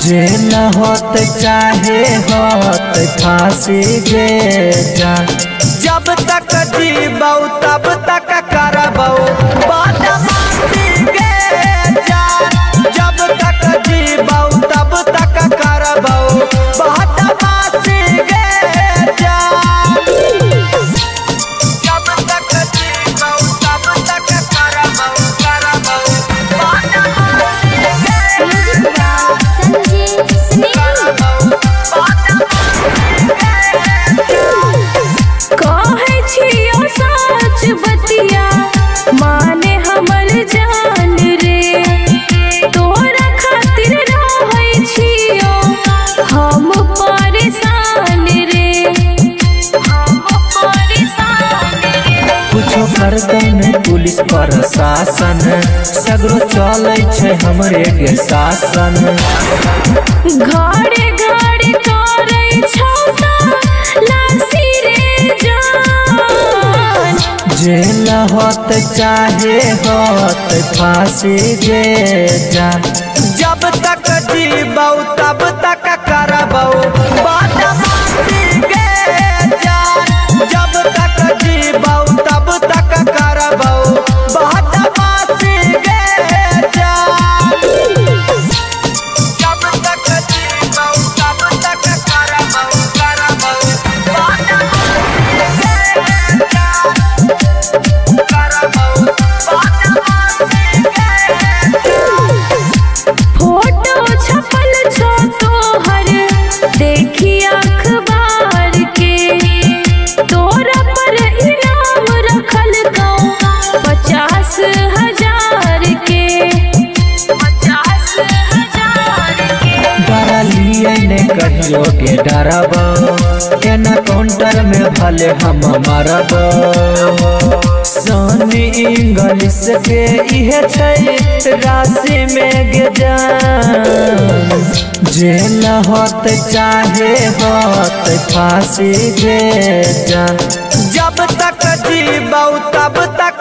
जेल होत चाहे होत फांसी गे जान। जब तक जीबौ तब तक करबौ बदमाशी गे जान। जब तक जीबौ तब तक करबौ बदमाशी गे जान। जब तक जीबौ तब तक करबौ कहे छियो सच बतिया माने हमर जान रे। तोरा खातिर रहै छियो हम परेशान रे, हम परेशान रे। कुछो करतै नै पुलिस प्रशासन, सगरो चलै छै हमरे के शासन। घरे घरे करै छौ लासी रे जान। जेल होत चाहे होत फांसी गे जान। जब तक जीबौ तब तक करबौ बदमाशी गे जान। जब तक जीबौ तब तक करबौ बदमाशी गे जान। जब तक जीबौ तब तक करबौ फोटो छपल छो तोहर देखी अखबार के। तोरा पर इनाम रखल गौ 50,000 के, 50,000 के। डरलिए ने कहियो के डरबौ, एना काउंटर में भले हम मरबौ। सोनी इंग्लिश के इहे छै राशि में गे जान। जेल होत चाहे होत फांसी गे जान। जब तक जीबौ तब तक